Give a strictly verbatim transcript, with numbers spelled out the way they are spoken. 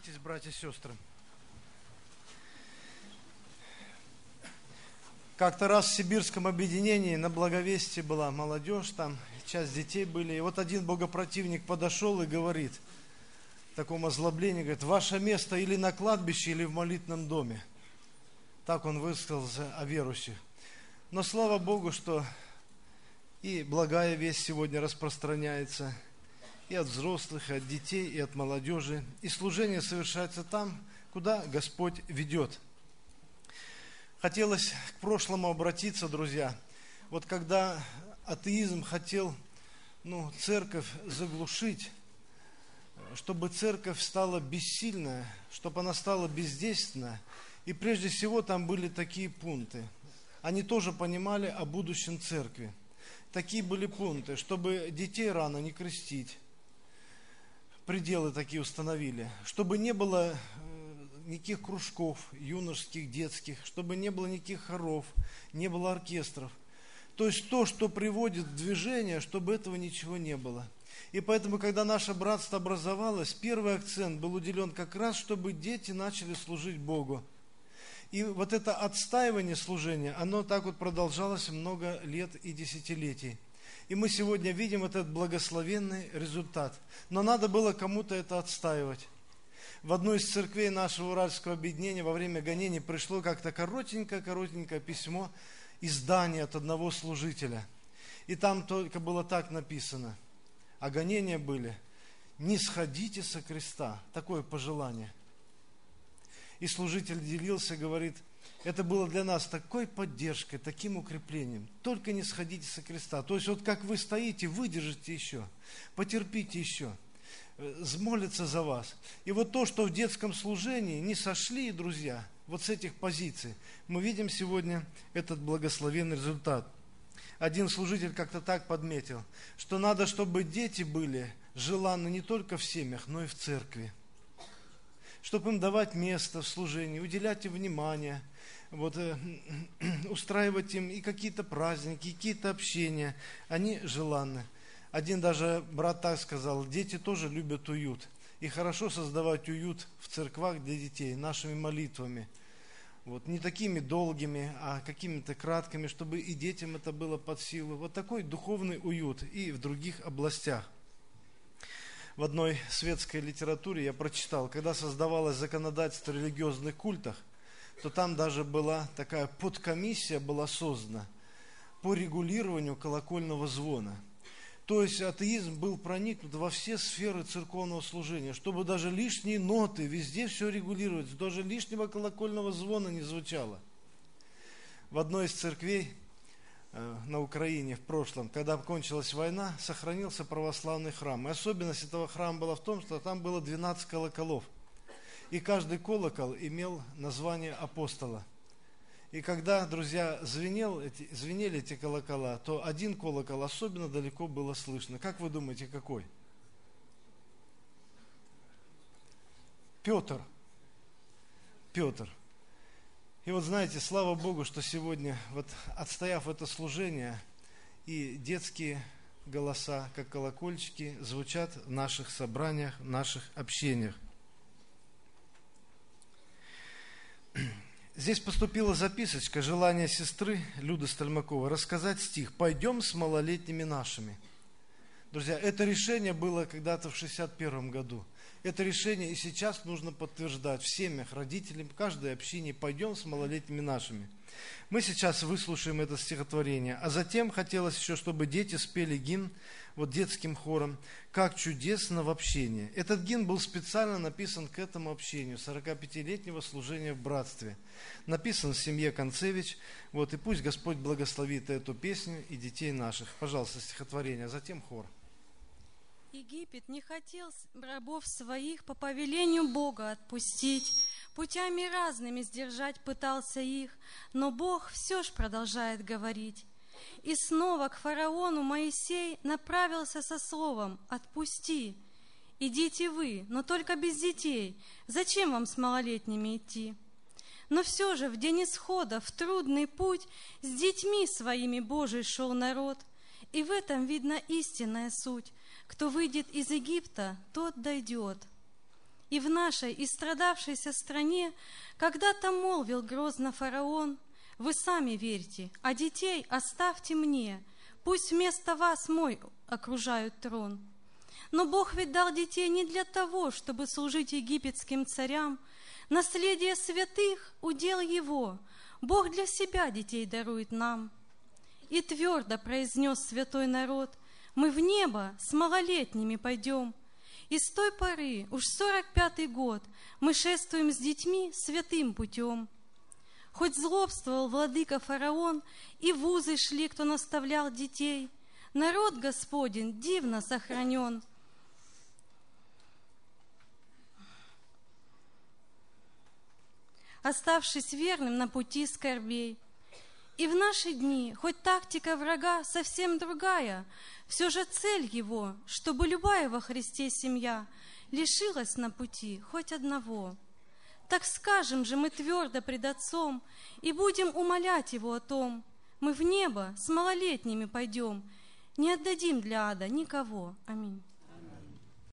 Садитесь, братья и сестры. Как-то раз в Сибирском объединении на Благовестии была молодежь, там часть детей были. И вот один богопротивник подошел и говорит, в таком озлоблении, говорит, ваше место или на кладбище, или в молитвенном доме. Так он высказался о верующих. Но слава Богу, что и благая весть сегодня распространяется и от взрослых, и от детей, и от молодежи. И служение совершается там, куда Господь ведет. Хотелось к прошлому обратиться, друзья. Вот когда атеизм хотел, ну, церковь заглушить, чтобы церковь стала бессильная, чтобы она стала бездейственная. И прежде всего там были такие пункты. Они тоже понимали о будущем церкви. Такие были пункты, чтобы детей рано не крестить. Пределы такие установили. Чтобы не было никаких кружков юношеских, детских, чтобы не было никаких хоров, не было оркестров. То есть то, что приводит в движение, чтобы этого ничего не было. И поэтому, когда наше братство образовалось, первый акцент был уделен как раз, чтобы дети начали служить Богу. И вот это отстаивание служения, оно так вот продолжалось много лет и десятилетий. И мы сегодня видим этот благословенный результат. Но надо было кому-то это отстаивать. В одну из церквей нашего Уральского объединения во время гонений пришло как-то коротенькое-коротенькое письмо, издание от одного служителя. И там только было так написано, а гонения были: «Не сходите со креста». Такое пожелание. И служитель делился, говорит, это было для нас такой поддержкой, таким укреплением. Только не сходите со креста. То есть вот как вы стоите, выдержите еще, потерпите еще, молятся за вас. И вот то, что в детском служении не сошли, друзья, вот с этих позиций, мы видим сегодня этот благословенный результат. Один служитель как-то так подметил, что надо, чтобы дети были желанны не только в семьях, но и в церкви. Чтобы им давать место в служении, уделять им внимание, вот, э, устраивать им и какие-то праздники, и какие-то общения. Они желанны. Один даже брат так сказал, дети тоже любят уют. И хорошо создавать уют в церквах для детей нашими молитвами. Вот, не такими долгими, а какими-то краткими, чтобы и детям это было под силу. Вот такой духовный уют и в других областях. В одной светской литературе я прочитал, когда создавалось законодательство в религиозных культах, то там даже была такая подкомиссия была создана по регулированию колокольного звона. То есть атеизм был проникнут во все сферы церковного служения, чтобы даже лишние ноты, везде все регулировать, даже лишнего колокольного звона не звучало. В одной из церквей на Украине в прошлом, когда кончилась война, сохранился православный храм. И особенность этого храма была в том, что там было двенадцать колоколов. И каждый колокол имел название апостола. И когда, друзья, звенел, эти, звенели эти колокола, то один колокол особенно далеко было слышно. Как вы думаете, какой? Петр. Петр. И вот знаете, слава Богу, что сегодня, вот отстояв это служение, и детские голоса, как колокольчики, звучат в наших собраниях, в наших общениях. Здесь поступила записочка, желание сестры Люды Стальмаковой рассказать стих «Пойдем с малолетними нашими». Друзья, это решение было когда-то в шестьдесят первом году. Это решение и сейчас нужно подтверждать в семьях, родителям, в каждой общине. Пойдем с малолетними нашими. Мы сейчас выслушаем это стихотворение, а затем хотелось еще, чтобы дети спели гимн вот детским хором «Как чудесно в общении». Этот гимн был специально написан к этому общению сорокапятилетнего служения в братстве. Написан в семье Концевич. Вот, и пусть Господь благословит эту песню и детей наших. Пожалуйста, стихотворение, а затем хор. Египет не хотел рабов своих по повелению Бога отпустить, путями разными сдержать пытался их, но Бог все ж продолжает говорить. И снова к фараону Моисей направился со словом «Отпусти». «Идите вы, но только без детей, зачем вам с малолетними идти?» Но все же в день исхода, в трудный путь, с детьми своими Божий шел народ, и в этом видна истинная суть. Кто выйдет из Египта, тот дойдет. И в нашей истрадавшейся стране когда-то молвил грозно фараон: «Вы сами верьте, а детей оставьте мне, пусть вместо вас мой окружают трон». Но Бог ведь дал детей не для того, чтобы служить египетским царям. Наследие святых — удел Его. Бог для себя детей дарует нам. И твердо произнес святой народ: мы в небо с малолетними пойдем. И с той поры, уж сорок пятый год, мы шествуем с детьми святым путем. Хоть злобствовал владыка фараон, и в вузы шли, кто наставлял детей, народ Господень дивно сохранен. Оставшись верным на пути скорбей. И в наши дни, хоть тактика врага совсем другая, все же цель его, чтобы любая во Христе семья лишилась на пути хоть одного. Так скажем же мы твердо пред Отцом и будем умолять Его о том: мы в небо с малолетними пойдем, не отдадим для ада никого. Аминь.